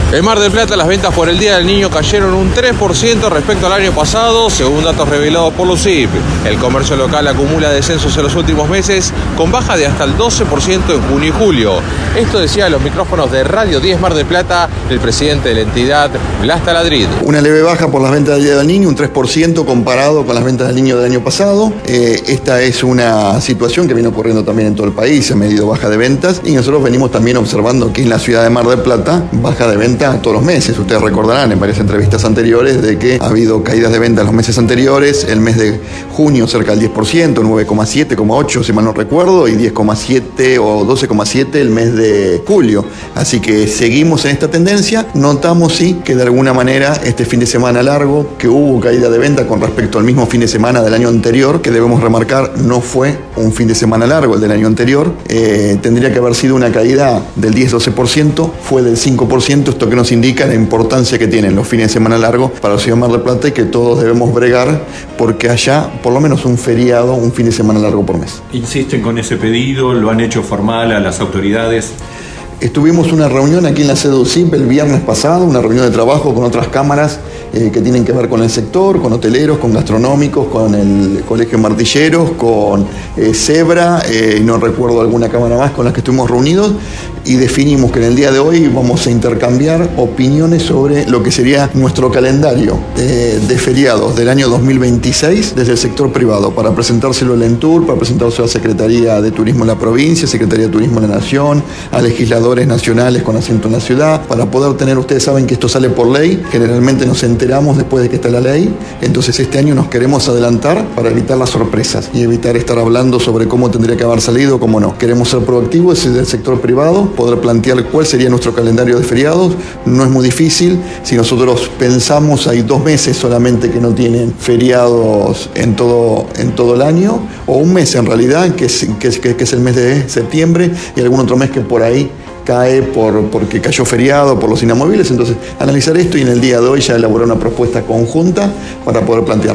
En Mar del Plata las ventas por el Día del Niño cayeron un 3% respecto al año pasado, según datos revelados por Lucip. El comercio local acumula descensos en los últimos meses, con baja de hasta el 12% en junio y julio. Esto decía a los micrófonos de Radio 10 Mar del Plata el presidente de la entidad, Blas Taladrid. Una leve baja por las ventas del Día del Niño, un 3% comparado con las ventas del niño del año pasado. Esta es una situación que viene ocurriendo también en todo el país, se ha medido baja de ventas y nosotros venimos también observando que en la ciudad de Mar del Plata baja de ventas todos los meses. Ustedes recordarán en varias entrevistas anteriores de que ha habido caídas de ventas los meses anteriores, el mes de junio cerca del 10%, 9,7, 9,8 si mal no recuerdo, y 10,7 o 12,7 el mes de julio. Así que seguimos en esta tendencia. Notamos sí que de alguna manera este fin de semana largo, que hubo caída de venta con respecto al mismo fin de semana del año anterior, que debemos remarcar no fue un fin de semana largo el del año anterior, tendría que haber sido una caída del 10-12%, fue del 5%, esto que nos indica la importancia que tienen los fines de semana largos para la ciudad de Mar del Plata y que todos debemos bregar porque haya por lo menos un feriado, un fin de semana largo por mes. ¿Insisten con ese pedido? ¿Lo han hecho formal a las autoridades? Tuvimos una reunión aquí en la sede UCIP el viernes pasado, una reunión de trabajo con otras cámaras que tienen que ver con el sector, con hoteleros, con gastronómicos, con el Colegio Martilleros, con Zebra, y no recuerdo alguna cámara más con las que estuvimos reunidos, y definimos que en el día de hoy vamos a intercambiar opiniones sobre lo que sería nuestro calendario de feriados del año 2026 desde el sector privado, para presentárselo al ENTUR, para presentárselo a la Secretaría de Turismo de la provincia, Secretaría de Turismo de la Nación, a legisladores nacionales con asiento en la ciudad, para poder tener, ustedes saben que esto sale por ley, generalmente nos enteramos después de que está la ley, entonces este año nos queremos adelantar para evitar las sorpresas y evitar estar hablando sobre cómo tendría que haber salido, cómo no. Queremos ser proactivos desde el sector privado, poder plantear cuál sería nuestro calendario de feriados. No es muy difícil, si nosotros pensamos hay 2 meses solamente que no tienen feriados en todo el año, o un mes en realidad, que es el mes de septiembre, y algún otro mes que por ahí cae porque cayó feriado por los inamovibles. Entonces, analizar esto y en el día de hoy ya elaborar una propuesta conjunta para poder plantear.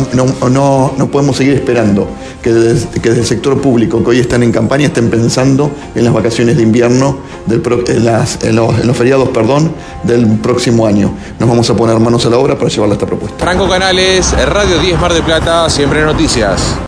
No podemos seguir esperando que desde el sector público que hoy están en campaña estén pensando en las vacaciones de invierno, en los feriados, del próximo año. Nos vamos a poner manos a la obra para llevarle esta propuesta. Franco Canales, Radio 10 Mar del Plata, siempre noticias.